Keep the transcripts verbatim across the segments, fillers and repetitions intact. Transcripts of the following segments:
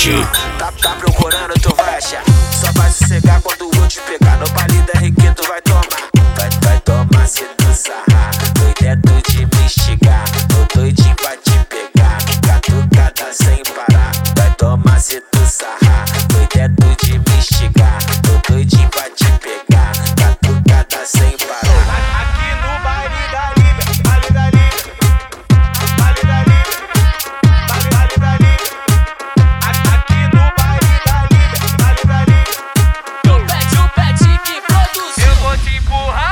Magic. Tá, tá procurando, tu vai achar. Só vai sossegar quando eu te pegar. No baile da R Q tu vai tomar. Vai, vai tomar se tu sarrar. Doido de me instigar. Tô doidinho pra te pegar. Catucada sem parar. Vai tomar se tu sarrar. Doido de me instigar. Tô doidinho pra te pegar. Catucada sem parar. Aqui no baile da Líbia, baile da Líbia, baile da Líbia, baile, baile da Líbia. Aqui no baile da Líbia, baile da Líbia. O pet, o pet que produz. Eu vou te empurrar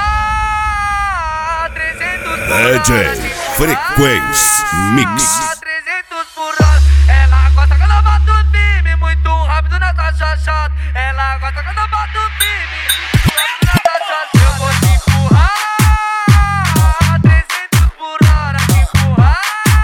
trezentos por hora. D J Frequência Mix. trezentos por hora. Ela gosta quando eu bato firme, muito rápido nessa chachada. Ela gosta quando eu bato firme, muito rápido nessa chachada. Eu vou te empurrar trezentos por hora, empurrar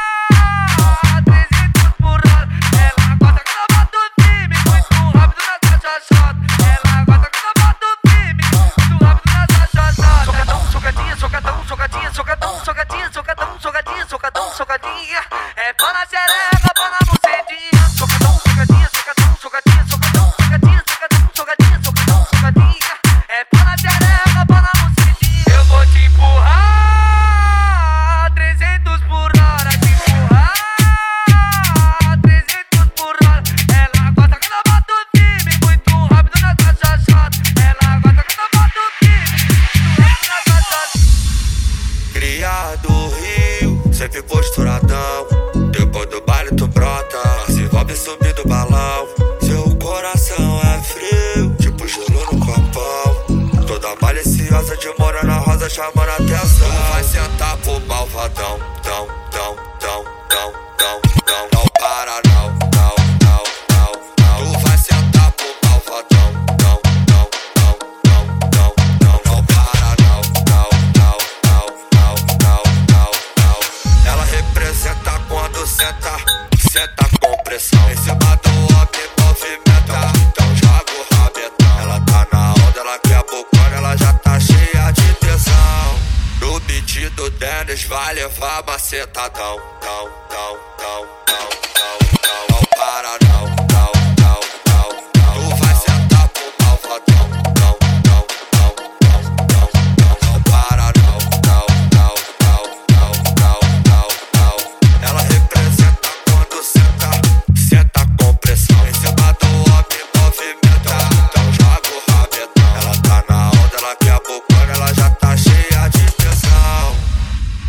trezentos por hora. Ela gosta quando eu bato firme, muito rápido nessa chachada. Ela gosta quando eu bato firme, muito rápido nessa chachada. Socadão, socadinha, socadão, socadinha, socadão, socadinha, socadão, socadinha, socadão, socadinha. É pão na xereca, pão na bucetinha. Socadão, socadinha, socadão, socadinha, socadão, socadinha, socadão, socadinha, socadão, socadinha. É pão na xereca, pão na bucetinha. Eu vou te empurrar trezentos por hora, te empurrar trezentos por hora. Ela gosta quando eu bato firme, muito rápido nessa chachada. Ela gosta quando eu bato firme, muito rápido nessa chachada. Criado do Rio, sempre posturadão. Depois do baile tu brota, se envolve subir do balão. Seu coração é frio, tipo gelo no copão. Toda maliciosa de Morena Rosa chamando a atenção. Tu vai sentar pro malvadão, tão, tão, tão, tão, tão, tão. Não para não, não, não, não, não. Tu vai sentar pro malvadão, tão, tão, tão, tão, tão, tão. Não para não, não, não, não, não, não, não, não. Ela representa quando senta, senta com pressão. Em cima do homem movimenta, então joga o rabetão. Ela tá na onda, ela quer bocona, ela já tá cheia de tesão. No beat do Dennis vai levar macetadão, tão, tão, tão, tão, tão.